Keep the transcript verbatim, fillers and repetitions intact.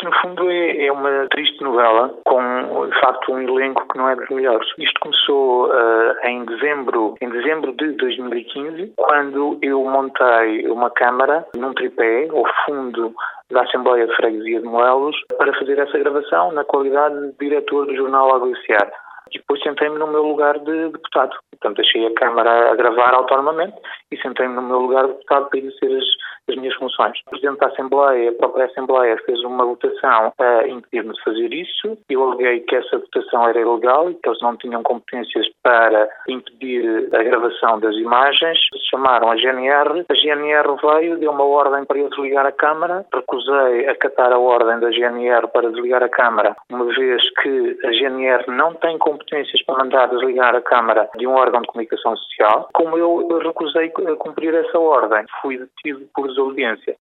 no fundo, é, é uma triste novela com, de facto, um elenco que não é dos melhores. Isto começou uh, em dezembro, em dezembro de dois mil e quinze, quando eu montei uma câmara num tripé ao fundo da Assembleia de Freguesia de Moelos para fazer essa gravação na qualidade de diretor do jornal Agliciar. E depois sentei-me no meu lugar de deputado. Portanto, deixei a Câmara a gravar autonomamente e sentei-me no meu lugar de deputado para exercer as, as minhas funções. O Presidente da Assembleia, a própria Assembleia, fez uma votação a impedir-me de fazer isso. Eu aleguei que essa votação era ilegal e que eles não tinham competências para impedir a gravação das imagens. Chamaram a G N R. A G N R veio, deu uma ordem para eu desligar a Câmara. Recusei acatar a ordem da G N R para desligar a Câmara, uma vez que a G N R não tem competências para mandar desligar a Câmara de um órgão de comunicação social. Como eu recusei cumprir essa ordem, fui detido por desobediência.